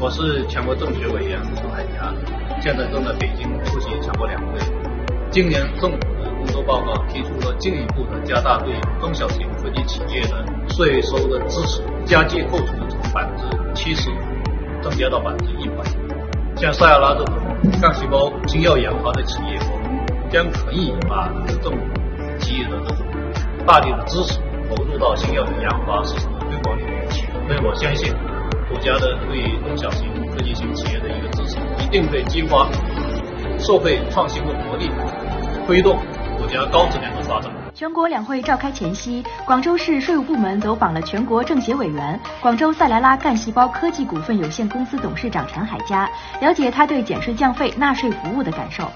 我是全国政协委员陈海霞，现在正在北京出席全国两会。今年政府的工作报告提出了进一步的加大对中小型科技企业的税收的支持，加计扣除从70%增加到100%。像赛亚拉这种干细胞新药研发的企业，我们将可以把政府给予的这种大力的支持投入到新药的研发市场的推广里面去。所以我相信国家的对中小型科技型企业的一个支持，一定会激发社会创新的活力，推动国家高质量的发展。 全国两会召开前夕，广州市税务部门走访了全国政协委员、广州赛莱拉干细胞科技股份有限公司董事长陈海佳，了解他对减税降费、纳税服务的感受。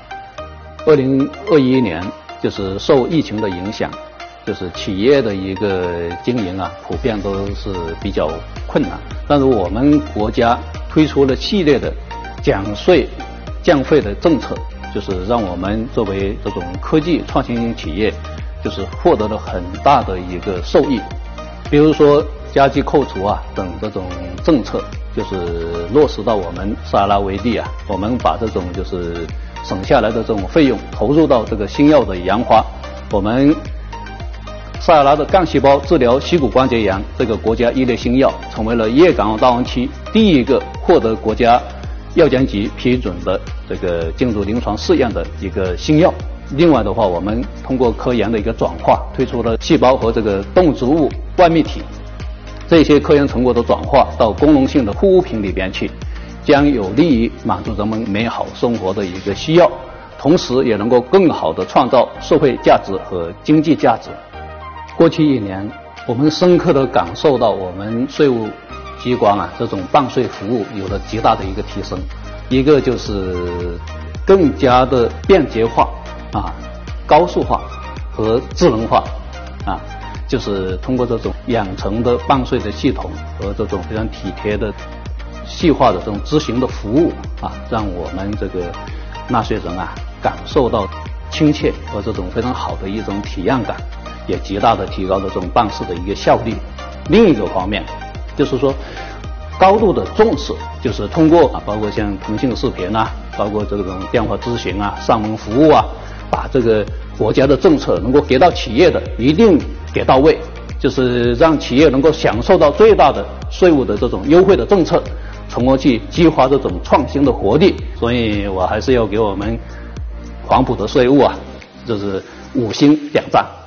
2021年就是受疫情的影响，就是企业的一个经营啊，普遍都是比较困难。但是我们国家推出了系列的减税降费的政策，就是让我们作为这种科技创新企业，就是获得了很大的一个受益。比如说加计扣除啊等这种政策，就是落实到我们赛拉为例啊，我们把这种就是省下来的这种费用投入到这个新药的研发。我们赛拉的干细胞治疗膝骨关节炎这个国家一类新药，成为了粤港澳大湾区第一个获得国家药监局批准的这个进入临床试验的一个新药。另外的话，我们通过科研的一个转化，推出了细胞和这个动植物外泌体，这些科研成果的转化到功能性的护肤品里边去，将有利于满足人们美好生活的一个需要，同时也能够更好地创造社会价值和经济价值。过去1年，我们深刻地感受到我们税务机关啊这种办税服务有了极大的一个提升。一个就是更加的便捷化啊、高速化和智能化啊，就是通过这种养成的办税的系统和这种非常体贴的细化的这种执行的服务啊，让我们这个纳税人啊感受到亲切和这种非常好的一种体验感，也极大的提高了这种办事的一个效率。另一个方面就是说高度的重视，就是通过包括像腾讯视频啊，包括这种电话咨询啊、上门服务啊，把这个国家的政策能够给到企业的一定给到位，就是让企业能够享受到最大的税务的这种优惠的政策，从而去激发这种创新的活力。所以我还是要给我们黄埔的税务啊，就是5星点赞。